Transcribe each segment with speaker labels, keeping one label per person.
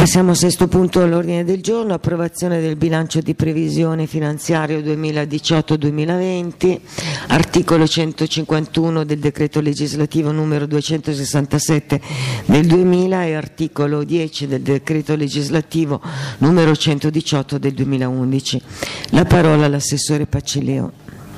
Speaker 1: Passiamo al sesto punto all'ordine del giorno, approvazione del bilancio di previsione finanziario 2018-2020, articolo 151 del decreto legislativo numero 267 del 2000 e articolo 10 del decreto legislativo numero 118 del 2011. La parola all'assessore Pacileo.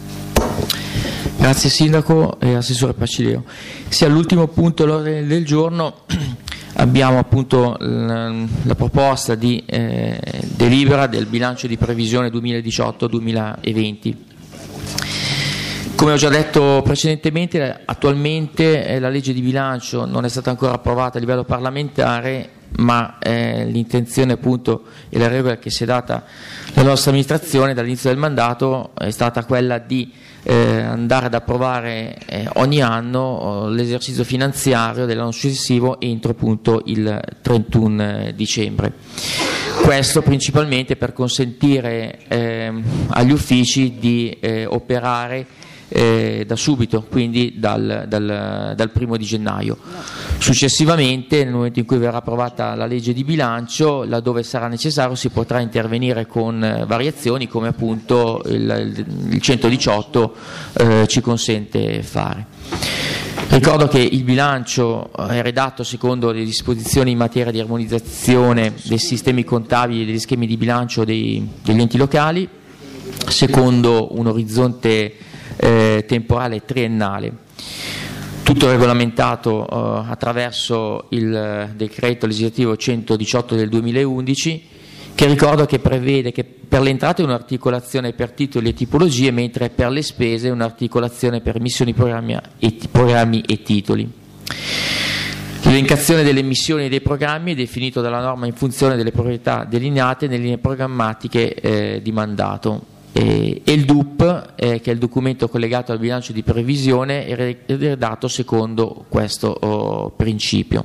Speaker 2: Grazie Sindaco e Assessore Pacileo. Sì, all'ultimo punto all'ordine del giorno abbiamo appunto la proposta di delibera del bilancio di previsione 2018-2020. Come ho già detto precedentemente, attualmente la legge di bilancio non è stata ancora approvata a livello parlamentare, ma l'intenzione appunto e la regola che si è data la nostra amministrazione dall'inizio del mandato è stata quella di andare ad approvare ogni anno l'esercizio finanziario dell'anno successivo entro appunto il 31 dicembre. Questo principalmente per consentire agli uffici di operare da subito, quindi dal 1 di gennaio. Successivamente, nel momento in cui verrà approvata la legge di bilancio, laddove sarà necessario si potrà intervenire con variazioni come appunto il 118 ci consente fare. Ricordo che il bilancio è redatto secondo le disposizioni in materia di armonizzazione dei sistemi contabili e degli schemi di bilancio degli enti locali, secondo un orizzonte temporale triennale, tutto regolamentato attraverso il decreto legislativo 118 del 2011, che ricordo che prevede che per le entrate un'articolazione per titoli e tipologie, mentre per le spese un'articolazione per missioni, programmi e titoli. L'elencazione delle missioni e dei programmi è definito dalla norma in funzione delle priorità delineate nelle linee programmatiche di mandato. E il DUP, che è il documento collegato al bilancio di previsione, è redatto secondo questo principio.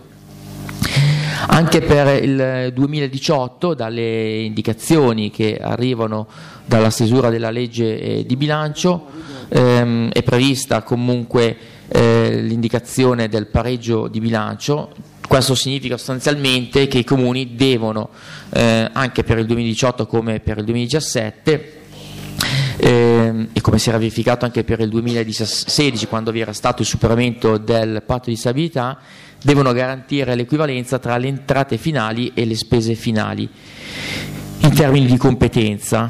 Speaker 2: Anche per il 2018, dalle indicazioni che arrivano dalla stesura della legge di bilancio, è prevista comunque l'indicazione del pareggio di bilancio. Questo significa sostanzialmente che i comuni devono, anche per il 2018 come per il 2017, e come si era verificato anche per il 2016 quando vi era stato il superamento del patto di stabilità, devono garantire l'equivalenza tra le entrate finali e le spese finali in termini di competenza.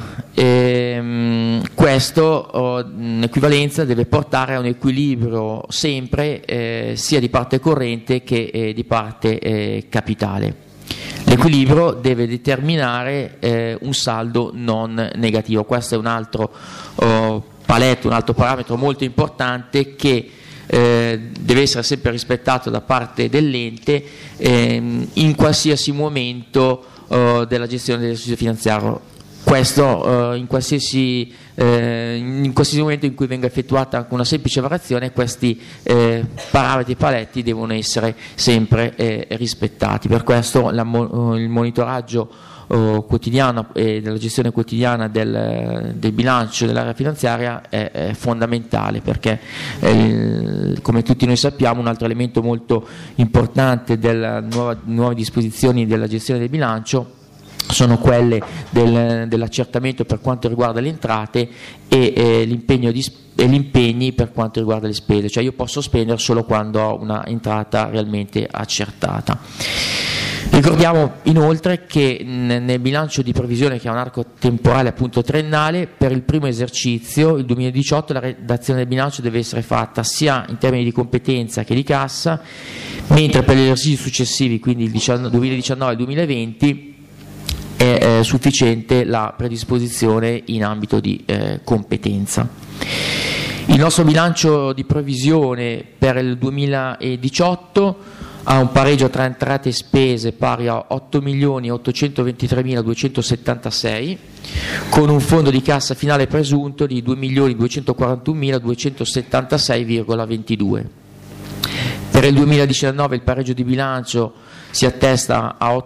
Speaker 2: Questo equivalenza deve portare a un equilibrio sempre sia di parte corrente che di parte capitale. L'equilibrio deve determinare un saldo non negativo. Questo è un altro paletto, un altro parametro molto importante che deve essere sempre rispettato da parte dell'ente in qualsiasi momento della gestione dell'esercizio finanziario. Questo in qualsiasi momento in cui venga effettuata anche una semplice variazione, questi parametri e paletti devono essere sempre rispettati. Per questo il monitoraggio quotidiano e della gestione quotidiana del bilancio dell'area finanziaria è fondamentale, perché come tutti noi sappiamo un altro elemento molto importante delle nuove disposizioni della gestione del bilancio sono quelle dell'accertamento per quanto riguarda le entrate e gli impegni per quanto riguarda le spese, cioè io posso spendere solo quando ho una entrata realmente accertata. Ricordiamo inoltre che nel bilancio di previsione, che ha un arco temporale appunto triennale, per il primo esercizio, il 2018, la redazione del bilancio deve essere fatta sia in termini di competenza che di cassa, mentre per gli esercizi successivi, quindi il 2019 e il 2020, è sufficiente la predisposizione in ambito di competenza. Il nostro bilancio di previsione per il 2018 ha un pareggio tra entrate e spese pari a 8.823.276, con un fondo di cassa finale presunto di 2.241.276,22. Per il 2019 il pareggio di bilancio si attesta a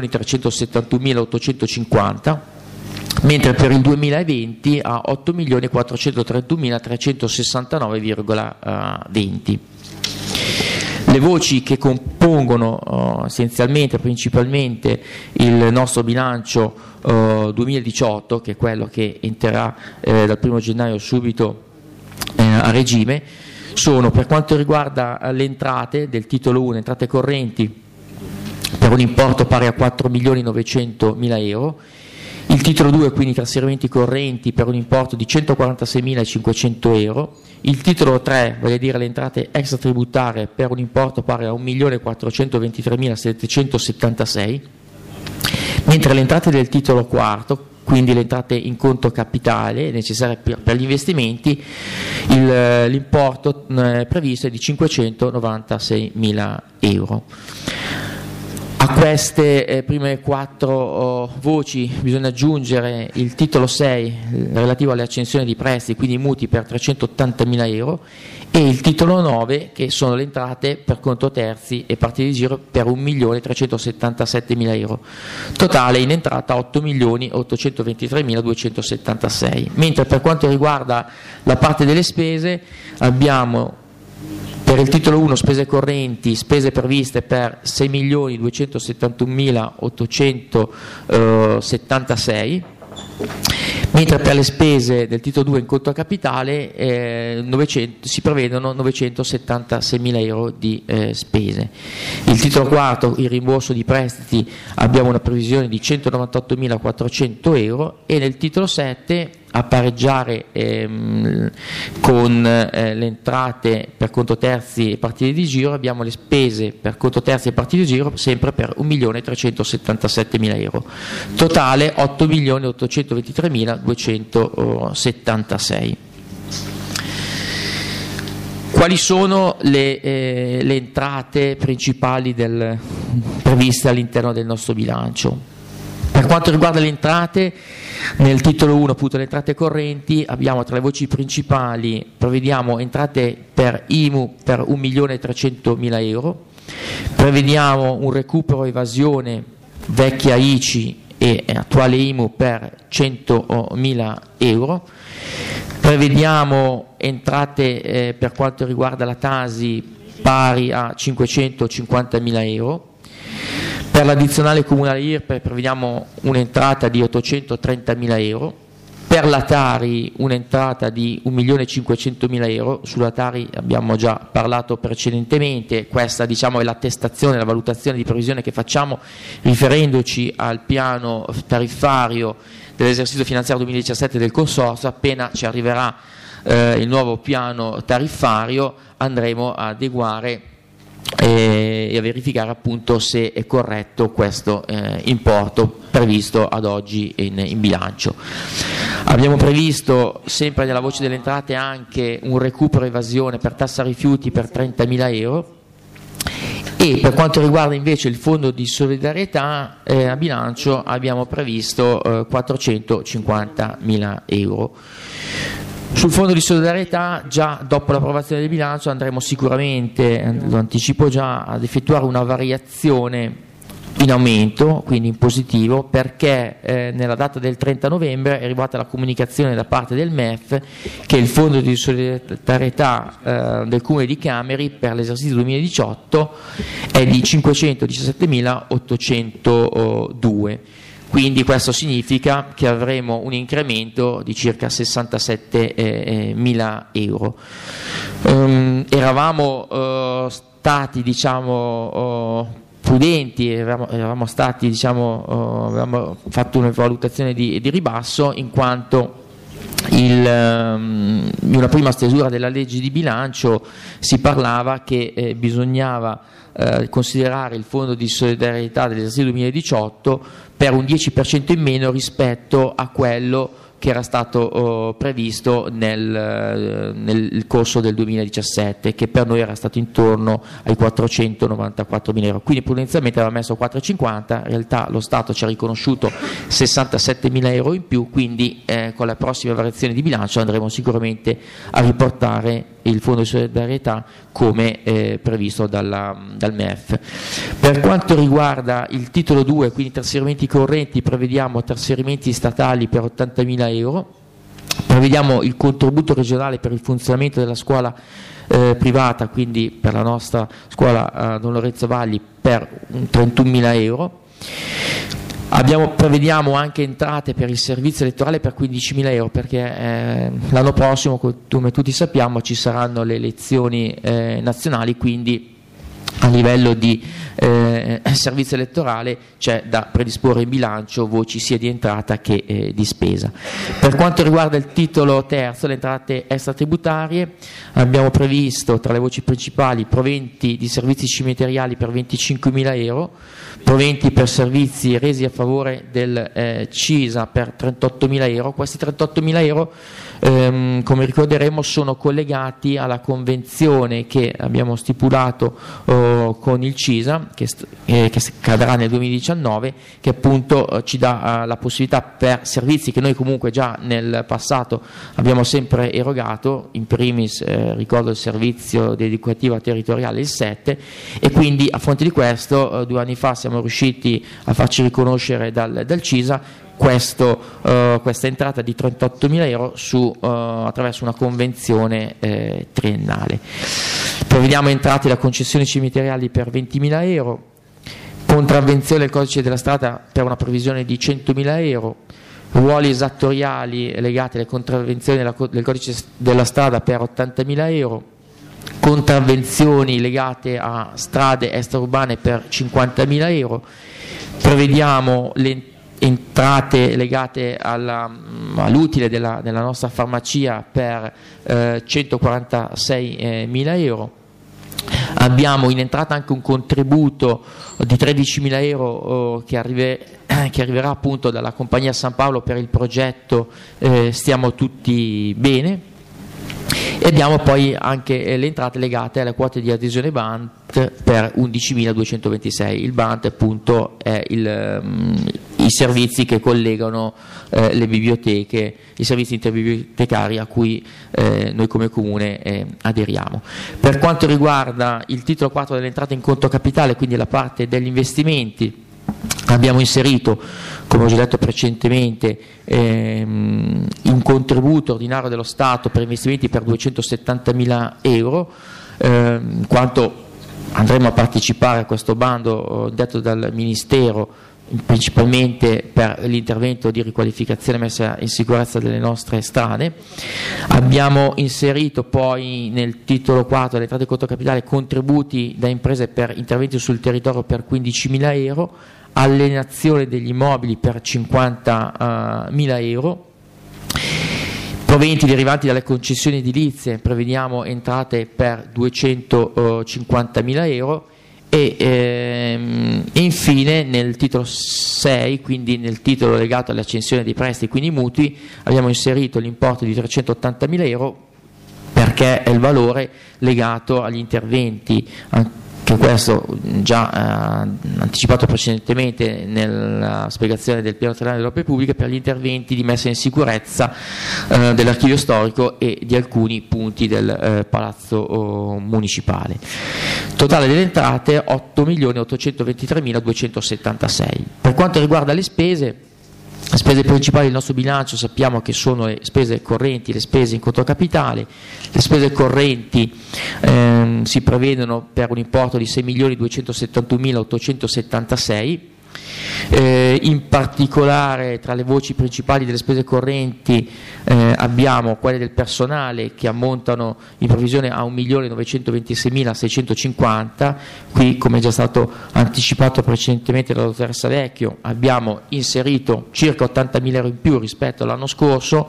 Speaker 2: 8.371.850, mentre per il 2020 a 8.431.369,20. Le voci che compongono essenzialmente, principalmente il nostro bilancio 2018, che è quello che entrerà dal 1 gennaio subito a regime, sono, per quanto riguarda le entrate del titolo 1, entrate correnti per un importo pari a 4.900.000 euro, il titolo 2, quindi trasferimenti correnti, per un importo di 146.500 euro, il titolo 3, vale a dire le entrate extratributarie, per un importo pari a 1.423.776, mentre le entrate del titolo 4, quindi le entrate in conto capitale necessarie per gli investimenti, l'importo previsto è di 596.000 euro. A queste prime 4 voci bisogna aggiungere il titolo 6 relativo alle accensioni di prestiti, quindi mutui per 380.000 euro, e il titolo 9 che sono le entrate per conto terzi e partite di giro per 1.377.000 euro. Totale in entrata 8.823.276. Mentre per quanto riguarda la parte delle spese abbiamo per il titolo 1 spese correnti, spese previste per 6.271.876, mentre per le spese del titolo 2 in conto capitale si prevedono 976.000 euro di spese. Il titolo 4, il rimborso di prestiti, abbiamo una previsione di 198.400 euro, e nel titolo 7 a pareggiare con le entrate per conto terzi e partite di giro abbiamo le spese per conto terzi e partite di giro sempre per 1.377.000 euro. Totale 8.823.276. Quali sono le entrate principali previste all'interno del nostro bilancio? Per quanto riguarda le entrate, nel titolo 1, appunto le entrate correnti, abbiamo tra le voci principali, prevediamo entrate per IMU per 1.300.000 euro, prevediamo un recupero evasione vecchia ICI e attuale IMU per 100.000 euro, prevediamo entrate per quanto riguarda la Tasi pari a 550.000 euro. Per l'addizionale comunale IRPEF prevediamo un'entrata di 830.000 euro, per la Tari un'entrata di 1.500.000 euro, sulla Tari abbiamo già parlato precedentemente, questa è l'attestazione, la valutazione di previsione che facciamo riferendoci al piano tariffario dell'esercizio finanziario 2017 del Consorzio. Appena ci arriverà il nuovo piano tariffario andremo a adeguare e a verificare appunto se è corretto questo importo previsto ad oggi in bilancio. Abbiamo previsto sempre nella voce delle entrate anche un recupero evasione per tassa rifiuti per 30.000 euro, e per quanto riguarda invece il fondo di solidarietà a bilancio abbiamo previsto 450.000 euro. Sul fondo di solidarietà, già dopo l'approvazione del bilancio andremo sicuramente, lo anticipo già, ad effettuare una variazione in aumento, quindi in positivo, perché nella data del 30 novembre è arrivata la comunicazione da parte del MEF che il fondo di solidarietà del Comune di Cameri per l'esercizio 2018 è di 517.802. Quindi questo significa che avremo un incremento di circa 67.000 euro. Eravamo stati prudenti, avevamo fatto una valutazione di ribasso, in quanto in una prima stesura della legge di bilancio si parlava che bisognava considerare il fondo di solidarietà dell'esercizio 2018 per un 10% in meno rispetto a quello che era stato previsto nel corso del 2017, che per noi era stato intorno ai 494.000 euro. Quindi prudenzialmente aveva messo 450, in realtà lo Stato ci ha riconosciuto 67.000 euro in più, quindi con la prossima variazione di bilancio andremo sicuramente a riportare il fondo di solidarietà come previsto dal MEF. Per quanto riguarda il titolo 2, quindi trasferimenti correnti, prevediamo trasferimenti statali per 80.000 euro, prevediamo il contributo regionale per il funzionamento della scuola privata, quindi per la nostra scuola Don Lorenzo Valli, per 31.000 euro. Prevediamo anche entrate per il servizio elettorale per 15.000 euro, perché l'anno prossimo, come tutti sappiamo, ci saranno le elezioni nazionali, quindi a livello di servizio elettorale c'è da predisporre in bilancio voci sia di entrata che di spesa. Per quanto riguarda il titolo terzo, le entrate extratributarie, abbiamo previsto tra le voci principali proventi di servizi cimiteriali per 25.000 euro, proventi per servizi resi a favore del CISA per 38.000 euro. Questi 38.000 euro, come ricorderemo, sono collegati alla convenzione che abbiamo stipulato con il CISA, che scadrà nel 2019, che appunto ci dà la possibilità, per servizi che noi comunque già nel passato abbiamo sempre erogato, in primis ricordo il servizio di educativa territoriale, il 7, e quindi a fronte di questo 2 anni fa siamo riusciti a farci riconoscere dal CISA questa entrata di 38.000 euro attraverso una convenzione triennale. Prevediamo entrate da concessioni cimiteriali per 20.000 euro, contravvenzione del codice della strada per una previsione di 100.000 euro, ruoli esattoriali legati alle contravvenzioni del codice della strada per 80.000 euro, contravvenzioni legate a strade extraurbane per 50.000 euro. Prevediamo le entrate legate all'utile della nostra farmacia per 146.000 euro. Abbiamo in entrata anche un contributo di 13.000 euro che arriverà appunto dalla compagnia San Paolo per il progetto Stiamo Tutti Bene. E abbiamo poi anche le entrate legate alle quote di adesione BANT per 11.226. Il BANT appunto è i servizi che collegano le biblioteche, i servizi interbibliotecari a cui noi come Comune aderiamo. Per quanto riguarda il titolo 4 delle entrate in conto capitale, quindi la parte degli investimenti, abbiamo inserito, come ho già detto precedentemente, un contributo ordinario dello Stato per investimenti per 270.000 euro, in quanto andremo a partecipare a questo bando detto dal Ministero principalmente per l'intervento di riqualificazione e messa in sicurezza delle nostre strade. Abbiamo inserito poi nel titolo 4 delle entrate in conto capitale contributi da imprese per interventi sul territorio per 15.000 euro, alienazione degli immobili per 50.000 euro, proventi derivanti dalle concessioni edilizie, prevediamo entrate per 250.000 euro e infine nel titolo 6, quindi nel titolo legato all'accensione dei prestiti, quindi mutui, abbiamo inserito l'importo di 380.000 euro perché è il valore legato agli interventi, anche questo già anticipato precedentemente nella spiegazione del piano triennale delle opere pubbliche, per gli interventi di messa in sicurezza dell'archivio storico e di alcuni punti del palazzo municipale. Totale delle entrate 8.823.276. Per quanto riguarda le spese principali del nostro bilancio sappiamo che sono le spese correnti, le spese in conto capitale. Le spese correnti si prevedono per un importo di 6.271.876. In particolare tra le voci principali delle spese correnti abbiamo quelle del personale che ammontano in previsione a 1.926.650. Qui, come è già stato anticipato precedentemente dalla dottoressa Vecchio, abbiamo inserito circa 80.000 euro in più rispetto all'anno scorso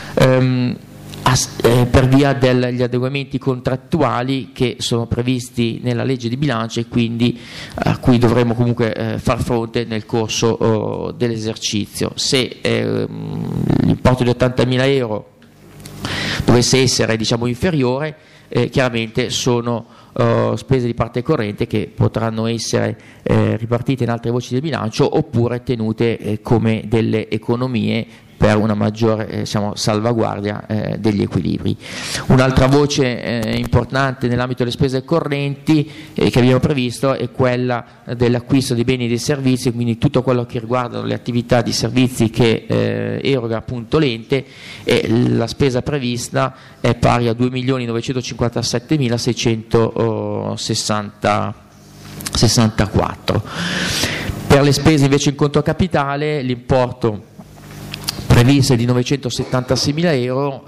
Speaker 2: per via degli adeguamenti contrattuali che sono previsti nella legge di bilancio e quindi a cui dovremo comunque far fronte nel corso dell'esercizio. Se l'importo di 80.000 euro dovesse essere inferiore, chiaramente sono spese di parte corrente che potranno essere ripartite in altre voci del bilancio oppure tenute come delle economie per una maggiore salvaguardia degli equilibri. Un'altra voce importante nell'ambito delle spese correnti che abbiamo previsto è quella dell'acquisto dei beni e dei servizi, quindi tutto quello che riguarda le attività di servizi che eroga appunto l'ente, e la spesa prevista è pari a 2.957.664. Per le spese invece in conto capitale l'importo previsto è di 976.000 euro,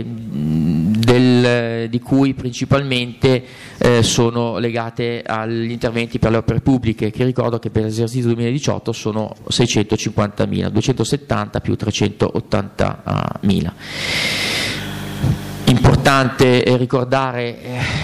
Speaker 2: di cui principalmente sono legate agli interventi per le opere pubbliche, che ricordo che per l'esercizio 2018 sono 650.000, 270 più 380.000. Importante ricordare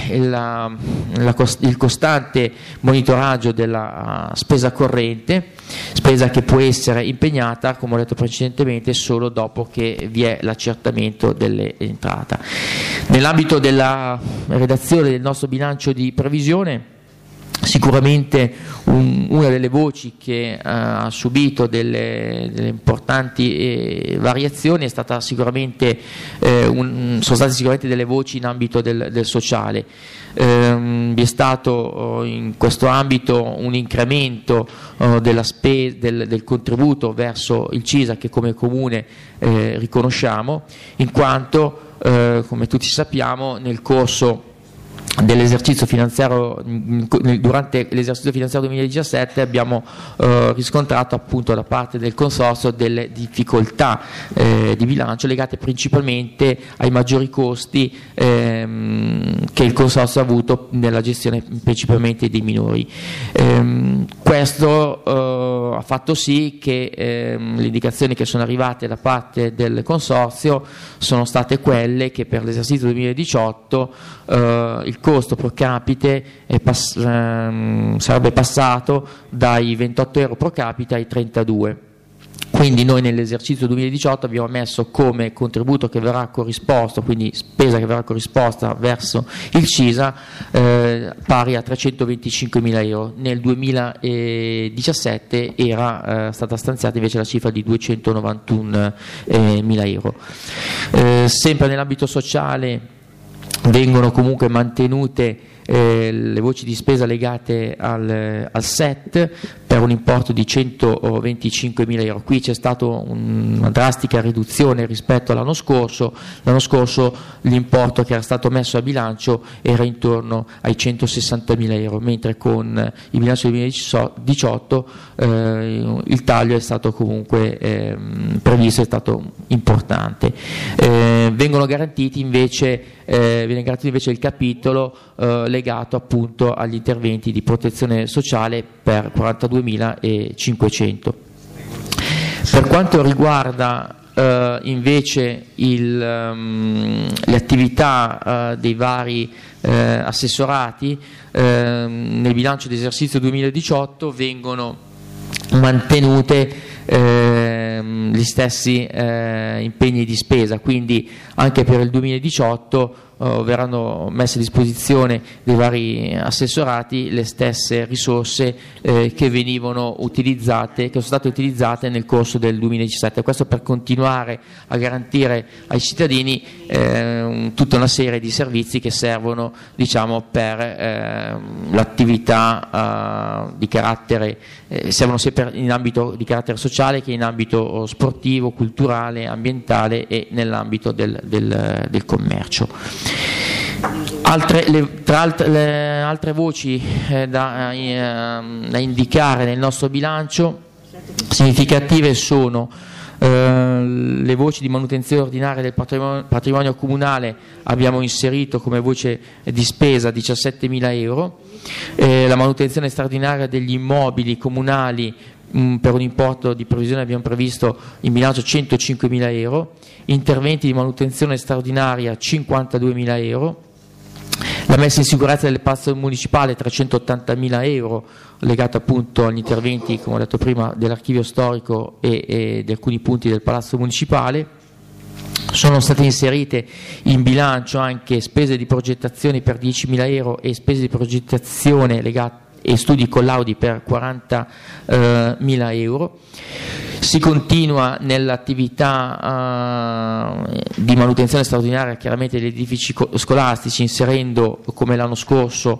Speaker 2: il costante monitoraggio della spesa corrente, spesa che può essere impegnata, come ho detto precedentemente, solo dopo che vi è l'accertamento dell'entrata. Nell'ambito della redazione del nostro bilancio di previsione, sicuramente una delle voci che ha subito delle importanti variazioni è stata sicuramente, sono state sicuramente delle voci in ambito del sociale. Vi è stato in questo ambito un incremento del contributo verso il CISA, che come comune riconosciamo, in quanto come tutti sappiamo nel corso dell'esercizio finanziario, durante l'esercizio finanziario 2017 abbiamo riscontrato appunto da parte del consorzio delle difficoltà di bilancio legate principalmente ai maggiori costi che il consorzio ha avuto nella gestione principalmente dei minori. Questo ha fatto sì che le indicazioni che sono arrivate da parte del consorzio sono state quelle che per l'esercizio 2018 il costo pro capite sarebbe passato dai 28 euro pro capite ai 32. Quindi noi nell'esercizio 2018 abbiamo messo come contributo che verrà corrisposto, quindi spesa che verrà corrisposta verso il CISA, pari a 325.000 euro. Nel 2017 era stata stanziata invece la cifra di 291.000 euro. Sempre nell'ambito sociale vengono comunque mantenute le voci di spesa legate al SET per un importo di 125.000 euro. Qui c'è stata una drastica riduzione rispetto all'anno scorso. L'anno scorso l'importo che era stato messo a bilancio era intorno ai 160.000 euro, mentre con il bilancio 2018 il taglio è stato comunque previsto, è stato importante. Viene garantito invece il capitolo legato appunto agli interventi di protezione sociale per 42.500. Per quanto riguarda invece le attività dei vari assessorati, nel bilancio di esercizio 2018 vengono mantenute gli stessi impegni di spesa, quindi anche per il 2018 verranno messe a disposizione dei vari assessorati le stesse risorse che venivano utilizzate, che sono state utilizzate nel corso del 2017. Questo per continuare a garantire ai cittadini tutta una serie di servizi che servono, diciamo, per l'attività di carattere, servono sia in ambito di carattere sociale che in ambito sportivo, culturale, ambientale e nell'ambito del commercio. Altre voci da indicare nel nostro bilancio significative sono le voci di manutenzione ordinaria del patrimonio comunale. Abbiamo inserito come voce di spesa 17.000 euro, la manutenzione straordinaria degli immobili comunali per un importo di previsione abbiamo previsto in bilancio 105.000 euro, interventi di manutenzione straordinaria 52.000 euro, la messa in sicurezza del palazzo municipale 380.000 euro legato appunto agli interventi, come ho detto prima, dell'archivio storico e di alcuni punti del palazzo municipale. Sono state inserite in bilancio anche spese di progettazione per 10.000 euro e spese di progettazione legate e studi collaudi per 40.000 euro. Si continua nell'attività di manutenzione straordinaria chiaramente degli edifici scolastici, inserendo come l'anno scorso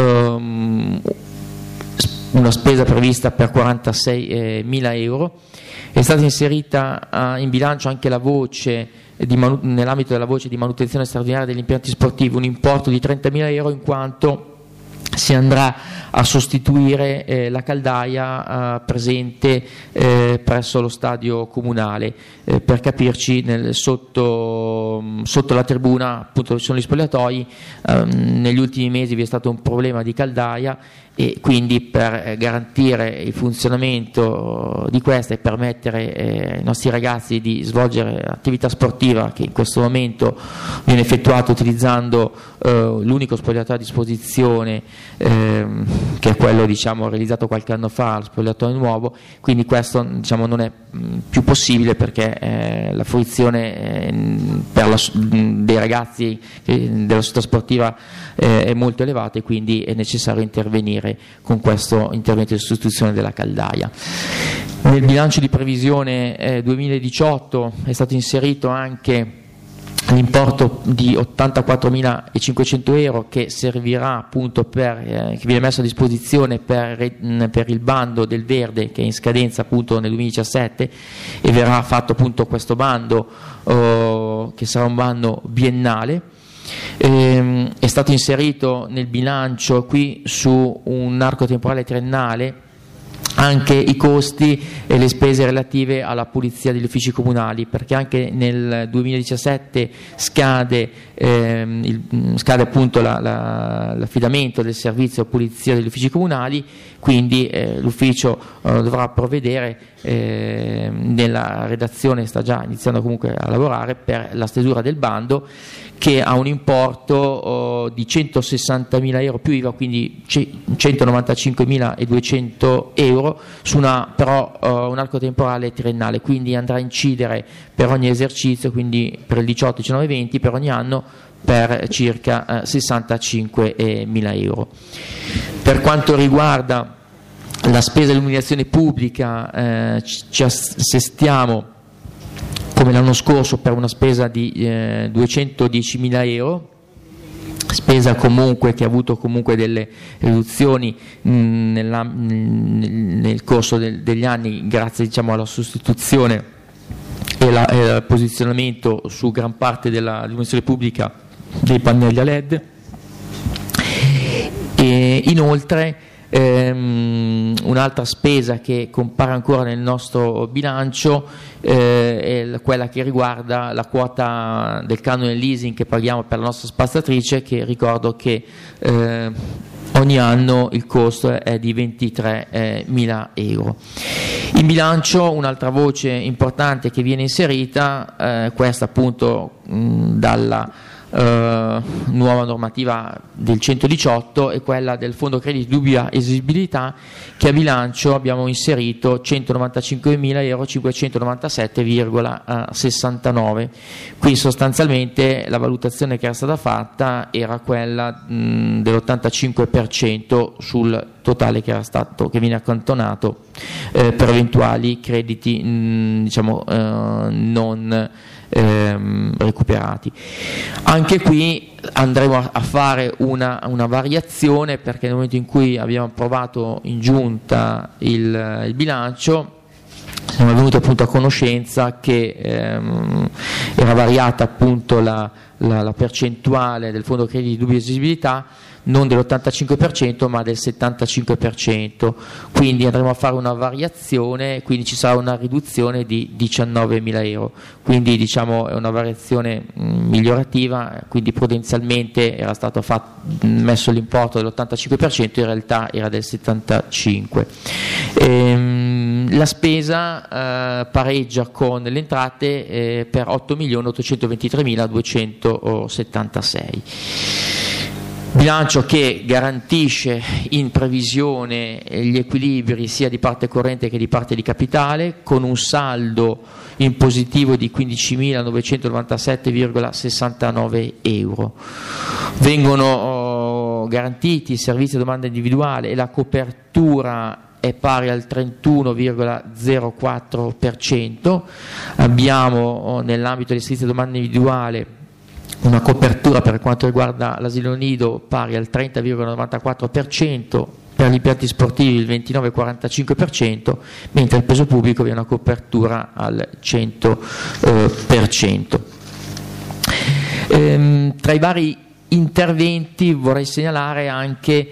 Speaker 2: una spesa prevista per 46.000 euro. È stata inserita in bilancio anche la voce nell'ambito della voce di manutenzione straordinaria degli impianti sportivi un importo di 30.000 euro, in quanto si andrà a sostituire la caldaia presente presso lo stadio comunale. Per capirci, sotto la tribuna, appunto, dove ci sono gli spogliatoi, negli ultimi mesi vi è stato un problema di caldaia, e quindi per garantire il funzionamento di questa e permettere ai nostri ragazzi di svolgere attività sportiva, che in questo momento viene effettuata utilizzando l'unico spogliatoio a disposizione, che è quello, diciamo, realizzato qualche anno fa, lo spogliatoio nuovo, quindi questo, diciamo, non è più possibile, perché la fruizione dei ragazzi della società sportiva è molto elevata, e quindi è necessario intervenire con questo intervento di sostituzione della caldaia. Nel bilancio di previsione 2018 è stato inserito anche l'importo di 84.500 euro, che servirà appunto che viene messo a disposizione per il bando del verde, che è in scadenza appunto nel 2017, e verrà fatto appunto questo bando che sarà un bando biennale. È stato inserito nel bilancio qui su un arco temporale triennale anche i costi e le spese relative alla pulizia degli uffici comunali, perché anche nel 2017 scade appunto l'affidamento del servizio pulizia degli uffici comunali, quindi l'ufficio dovrà provvedere nella redazione, sta già iniziando comunque a lavorare per la stesura del bando, che ha un importo di 160.000 euro più IVA, quindi 195.200 euro, su però un arco temporale triennale, quindi andrà a incidere per ogni esercizio, quindi per il 18, 19 e 20, per ogni anno, per circa 65.000 euro. Per quanto riguarda la spesa di illuminazione pubblica, ci assestiamo come l'anno scorso per una spesa di 210.000 euro, spesa comunque che ha avuto comunque delle riduzioni nel corso degli anni, grazie, diciamo, alla sostituzione e al posizionamento su gran parte della illuminazione pubblica dei pannelli a LED. E inoltre un'altra spesa che compare ancora nel nostro bilancio è quella che riguarda la quota del canone leasing che paghiamo per la nostra spazzatrice, che ricordo che ogni anno il costo è di 23.000 euro. In bilancio un'altra voce importante che viene inserita, questa appunto dalla nuova normativa del 118, è quella del fondo crediti di dubbia esigibilità, che a bilancio abbiamo inserito 195.000 euro 597,69. Qui sostanzialmente la valutazione che era stata fatta era quella dell'85% sul totale che viene accantonato per eventuali crediti non recuperati. Anche qui andremo a fare una variazione, perché nel momento in cui abbiamo approvato in giunta il bilancio siamo venuti appunto a conoscenza che era variata appunto la percentuale del fondo crediti di dubbia esigibilità non dell'85% ma del 75%, quindi andremo a fare una variazione, quindi ci sarà una riduzione di 19.000 euro, quindi diciamo è una variazione migliorativa, quindi prudenzialmente era stato messo l'importo dell'85%, in realtà era del 75%. La spesa pareggia con le entrate per 8.823.276. Bilancio che garantisce in previsione gli equilibri sia di parte corrente che di parte di capitale, con un saldo in positivo di 15.997,69 euro. Vengono garantiti il servizio di domanda individuale e la copertura è pari al 31,04%, abbiamo nell'ambito del servizio domanda individuale una copertura per quanto riguarda l'asilo nido pari al 30,94%, per gli impianti sportivi il 29,45%, mentre il peso pubblico vi è una copertura al 100%. Tra i vari interventi vorrei segnalare anche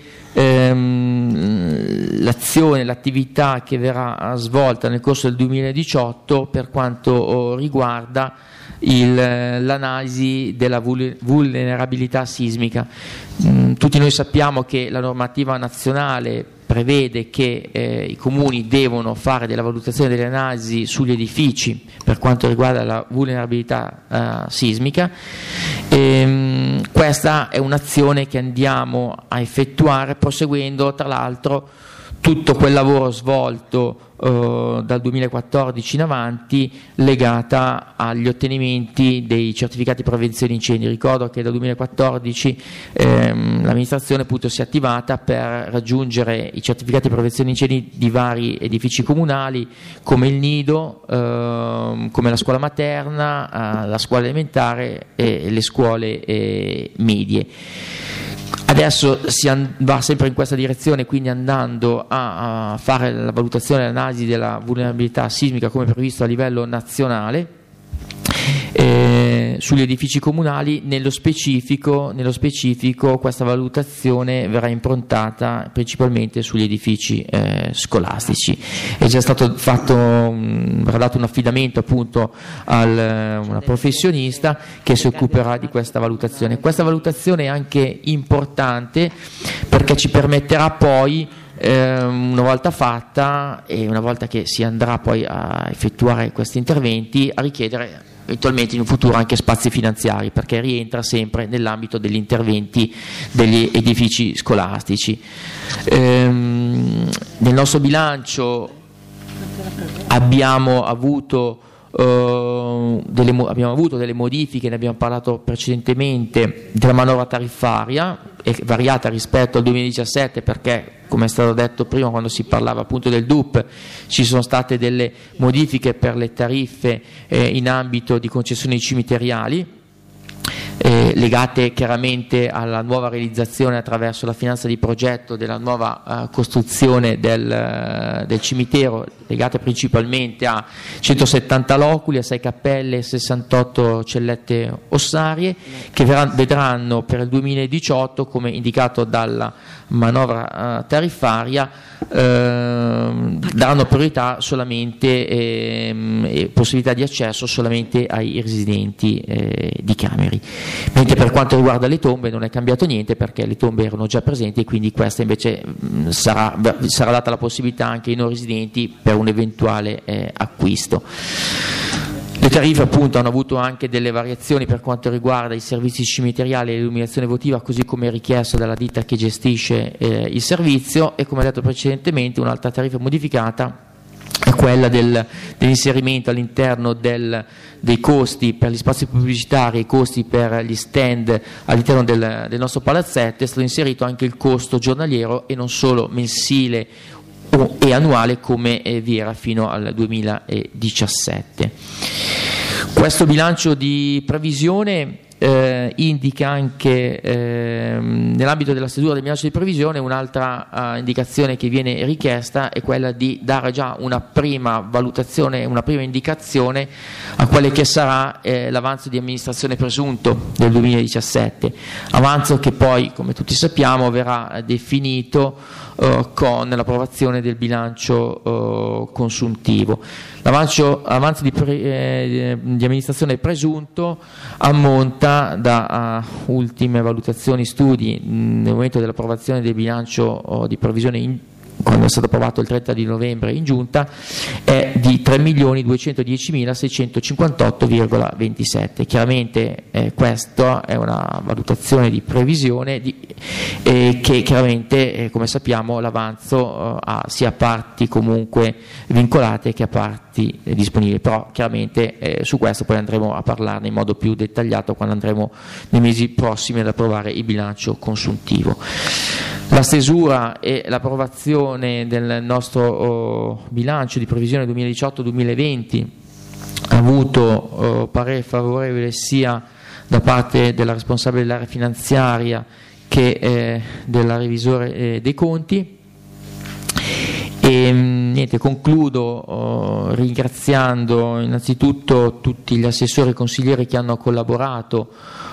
Speaker 2: l'azione, l'attività che verrà svolta nel corso del 2018 per quanto riguarda l'analisi della vulnerabilità sismica. Tutti noi sappiamo che la normativa nazionale prevede che i comuni devono fare della valutazione delle analisi sugli edifici per quanto riguarda la vulnerabilità sismica. Questa è un'azione che andiamo a effettuare proseguendo tra l'altro tutto quel lavoro svolto dal 2014 in avanti legata agli ottenimenti dei certificati di prevenzione incendi. Ricordo che dal 2014 l'amministrazione appunto si è attivata per raggiungere i certificati di prevenzione incendi di vari edifici comunali come il nido, come la scuola materna, la scuola elementare e le scuole medie. Adesso si va sempre in questa direzione, quindi andando a fare la valutazione e l'analisi della vulnerabilità sismica come previsto a livello nazionale sugli edifici comunali. Nello specifico questa valutazione verrà improntata principalmente sugli edifici scolastici. È già stato verrà dato un affidamento appunto a una professionista che si occuperà di questa valutazione. Questa valutazione è anche importante perché ci permetterà poi, una volta fatta e una volta che si andrà poi a effettuare questi interventi, a richiedere eventualmente in futuro anche spazi finanziari, perché rientra sempre nell'ambito degli interventi degli edifici scolastici. Nel nostro bilancio abbiamo avuto delle modifiche, ne abbiamo parlato precedentemente, della manovra tariffaria, è variata rispetto al 2017 perché, come è stato detto prima quando si parlava appunto del DUP, ci sono state delle modifiche per le tariffe in ambito di concessioni cimiteriali, legate chiaramente alla nuova realizzazione attraverso la finanza di progetto della nuova costruzione del cimitero, legate principalmente a 170 loculi, a 6 cappelle e 68 cellette ossarie, che vedranno per il 2018, come indicato dalla manovra tariffaria, daranno priorità solamente e possibilità di accesso solamente ai residenti di Cameri. Mentre per quanto riguarda le tombe non è cambiato niente, perché le tombe erano già presenti e quindi questa invece sarà data la possibilità anche ai non residenti per un eventuale acquisto. Le tariffe appunto hanno avuto anche delle variazioni per quanto riguarda i servizi cimiteriali e l'illuminazione votiva, così come richiesto dalla ditta che gestisce il servizio, e come detto precedentemente un'altra tariffa modificata è quella dell'inserimento all'interno dei costi per gli spazi pubblicitari e i costi per gli stand all'interno del nostro palazzetto. È stato inserito anche il costo giornaliero e non solo mensile e annuale come vi era fino al 2017. Questo bilancio di previsione indica anche nell'ambito della stesura del bilancio di previsione un'altra indicazione che viene richiesta, è quella di dare già una prima valutazione, una prima indicazione a quelle che sarà l'avanzo di amministrazione presunto del 2017, avanzo che poi, come tutti sappiamo, verrà definito con l'approvazione del bilancio consuntivo. L'avanzo di amministrazione presunto ammonta, da ultime valutazioni studi nel momento dell'approvazione del bilancio di previsione quando è stato approvato il 30 di novembre in giunta, è di 3.210.658,27. Chiaramente questa è una valutazione di previsione che chiaramente, come sappiamo, l'avanzo ha sia parti comunque vincolate che a parti disponibili, però chiaramente su questo poi andremo a parlarne in modo più dettagliato quando andremo nei mesi prossimi ad approvare il bilancio consuntivo. La stesura e l'approvazione del nostro bilancio di previsione 2018-2020 ha avuto parere favorevole sia da parte della responsabile dell'area finanziaria che della revisore dei conti. E niente, concludo ringraziando innanzitutto tutti gli assessori e consiglieri che hanno collaborato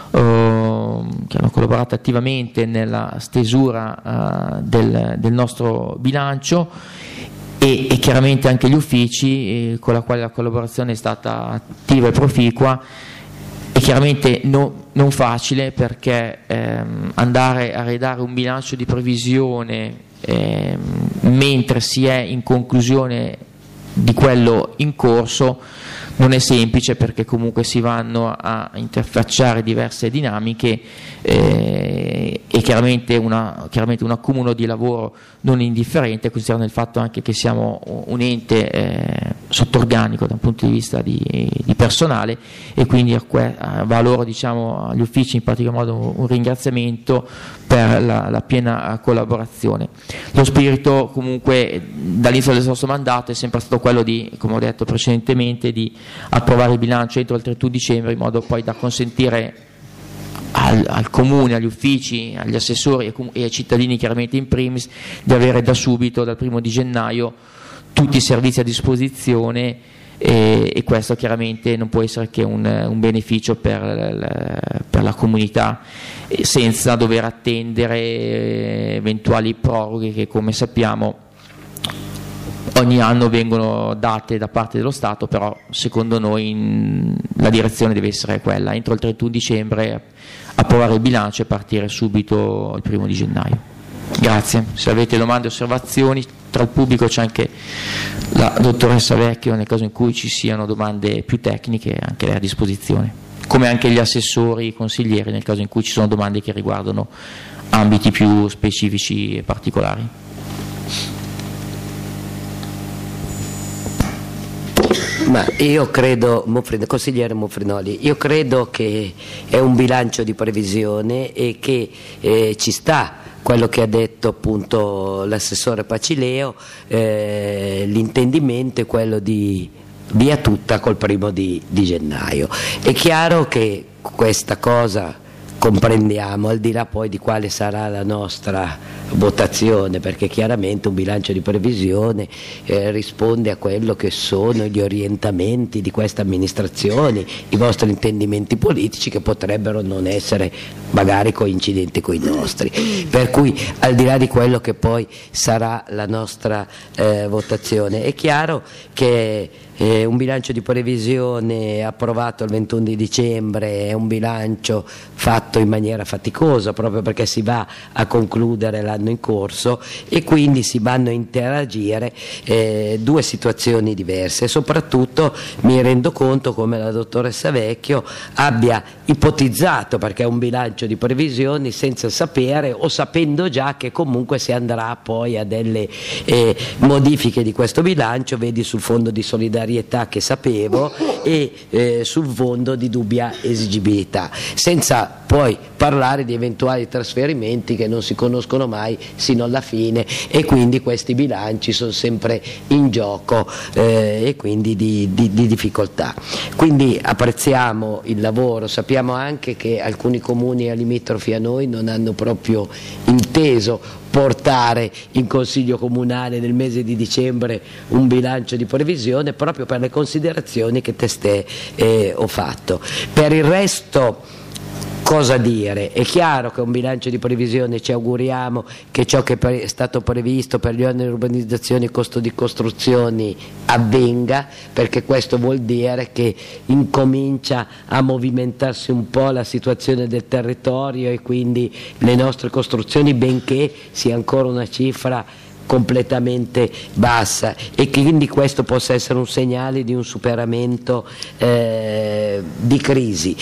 Speaker 2: attivamente nella stesura del nostro bilancio e chiaramente anche gli uffici con la quale la collaborazione è stata attiva e proficua, e chiaramente non facile, perché andare a redare un bilancio di previsione mentre si è in conclusione di quello in corso non è semplice, perché comunque si vanno a interfacciare diverse dinamiche e chiaramente un accumulo di lavoro non indifferente, considerando il fatto anche che siamo un ente sottorganico da un punto di vista di personale, e quindi va loro, agli uffici in particolar modo, un ringraziamento per la piena collaborazione. Lo spirito comunque dall'inizio del nostro mandato è sempre stato quello di, come ho detto precedentemente, di approvare il bilancio entro il 31 dicembre in modo poi da consentire al Comune, agli uffici, agli assessori e ai cittadini chiaramente in primis di avere da subito, dal 1 di gennaio, tutti i servizi a disposizione, e questo chiaramente non può essere che un beneficio per la comunità, senza dover attendere eventuali proroghe che, come sappiamo, ogni anno vengono date da parte dello Stato. Però secondo noi la direzione deve essere quella: entro il 31 dicembre approvare il bilancio e partire subito il 1 di gennaio. Grazie. Se avete domande o osservazioni, tra il pubblico c'è anche la dottoressa Vecchio, nel caso in cui ci siano domande più tecniche, anche lei a disposizione, come anche gli assessori, i consiglieri, nel caso in cui ci sono domande che riguardano ambiti più specifici e particolari.
Speaker 3: Ma io credo, consigliere Monfrinoli, io credo che è un bilancio di previsione e che ci sta quello che ha detto appunto l'assessore Pacileo, l'intendimento è quello di via tutta col 1 di gennaio. È chiaro che questa cosa comprendiamo, al di là poi di quale sarà la nostra votazione, perché chiaramente un bilancio di previsione risponde a quello che sono gli orientamenti di questa amministrazione, i vostri intendimenti politici, che potrebbero non essere magari coincidenti con i nostri, per cui al di là di quello che poi sarà la nostra votazione, è chiaro che un bilancio di previsione approvato il 21 di dicembre è un bilancio fatto in maniera faticosa, proprio perché si va a concludere l'anno in corso e quindi si vanno a interagire due situazioni diverse. Soprattutto mi rendo conto come la dottoressa Vecchio abbia ipotizzato, perché è un bilancio di previsioni, senza sapere o sapendo già che comunque si andrà poi a delle modifiche di questo bilancio, vedi sul fondo di solidarietà che sapevo e sul fondo di dubbia esigibilità, senza poi parlare di eventuali trasferimenti che non si conoscono mai sino alla fine, e quindi questi bilanci sono sempre in gioco e quindi di difficoltà. Quindi apprezziamo il lavoro, sappiamo anche che alcuni comuni limitrofi a noi non hanno proprio inteso portare in consiglio comunale nel mese di dicembre un bilancio di previsione, proprio per le considerazioni che testé ho fatto. Per il resto, cosa dire? È chiaro che un bilancio di previsione, ci auguriamo che ciò che è stato previsto per gli oneri di urbanizzazione e costo di costruzioni avvenga, perché questo vuol dire che incomincia a movimentarsi un po' la situazione del territorio e quindi le nostre costruzioni, benché sia ancora una cifra completamente bassa, e quindi questo possa essere un segnale di un superamento di crisi.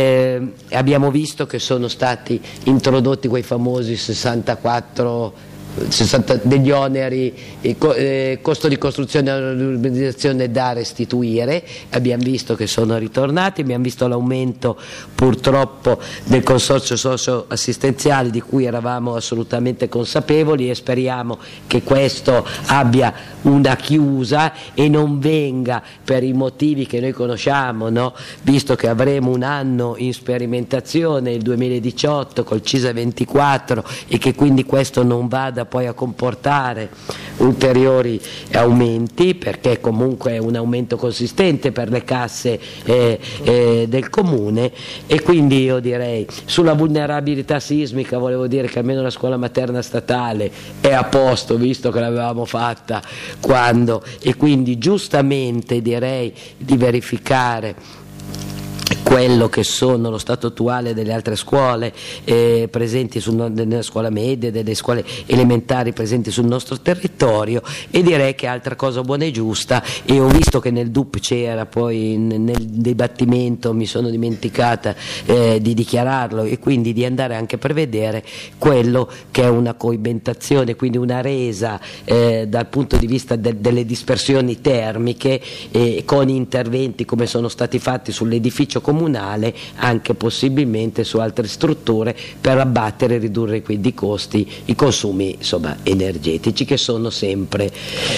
Speaker 3: Abbiamo visto che sono stati introdotti quei famosi 64 degli oneri, costo di costruzione e urbanizzazione da restituire, abbiamo visto che sono ritornati, abbiamo visto l'aumento purtroppo del consorzio socio-assistenziale di cui eravamo assolutamente consapevoli, e speriamo che questo abbia una chiusa e non venga per i motivi che noi conosciamo, no? Visto che avremo un anno in sperimentazione, il 2018 col CISA 24, e che quindi questo non vada poi a comportare ulteriori aumenti, perché comunque è un aumento consistente per le casse del comune. E quindi io direi, sulla vulnerabilità sismica volevo dire che almeno la scuola materna statale è a posto, visto che l'avevamo fatta quando, e quindi giustamente direi di verificare quello che sono lo stato attuale delle altre scuole presenti nella scuola media, delle scuole elementari presenti sul nostro territorio. E direi che altra cosa buona e giusta, e ho visto che nel DUP c'era, poi nel dibattimento mi sono dimenticata di dichiararlo, e quindi di andare anche a prevedere quello che è una coibentazione, quindi una resa dal punto di vista delle dispersioni termiche, con interventi come sono stati fatti sull'edificio comunale, anche possibilmente su altre strutture, per abbattere e ridurre quindi i consumi, insomma, energetici, che sono sempre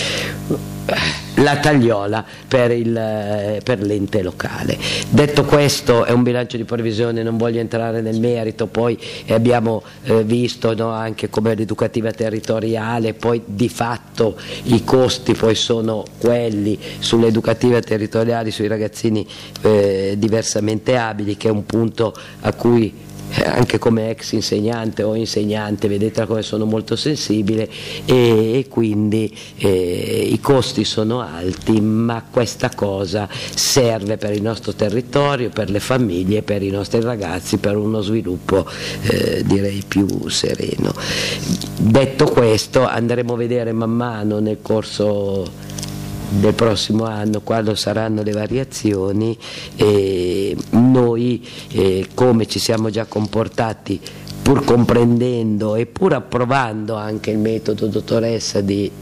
Speaker 3: la tagliola per l'ente locale. Detto questo, è un bilancio di previsione, non voglio entrare nel merito, poi abbiamo visto, no, anche come l'educativa territoriale, poi di fatto i costi poi sono quelli sull'educativa territoriale, sui ragazzini diversamente abili, che è un punto a cui anche come ex insegnante o insegnante, vedete come sono molto sensibile, e quindi i costi sono alti, ma questa cosa serve per il nostro territorio, per le famiglie, per i nostri ragazzi, per uno sviluppo direi più sereno. Detto questo, andremo a vedere man mano nel corso del prossimo anno, quando saranno le variazioni, noi come ci siamo già comportati, pur comprendendo e pur approvando anche il metodo, dottoressa, di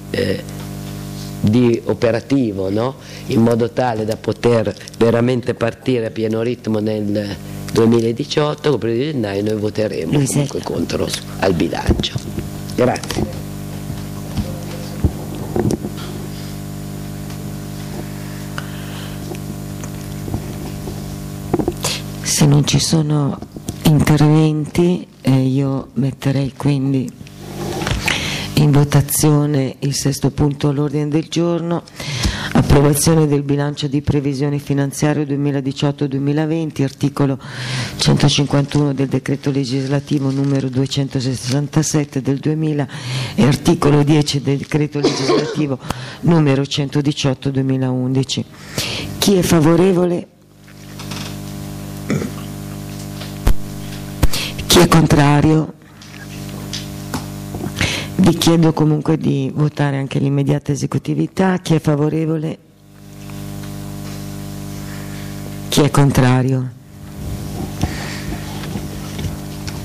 Speaker 3: operativo, no? In modo tale da poter veramente partire a pieno ritmo nel 2018, con il 1° gennaio noi voteremo comunque contro al bilancio. Grazie.
Speaker 1: Se non ci sono interventi, io metterei quindi in votazione il 6° punto all'ordine del giorno: approvazione del bilancio di previsione finanziario 2018-2020, articolo 151 del decreto legislativo numero 267 del 2000 e articolo 10 del decreto legislativo numero 118 2011. Chi è favorevole? Chi è contrario? Vi chiedo comunque di votare anche l'immediata esecutività. Chi è favorevole? Chi è contrario?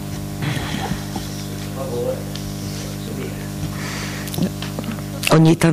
Speaker 1: Ogni tanto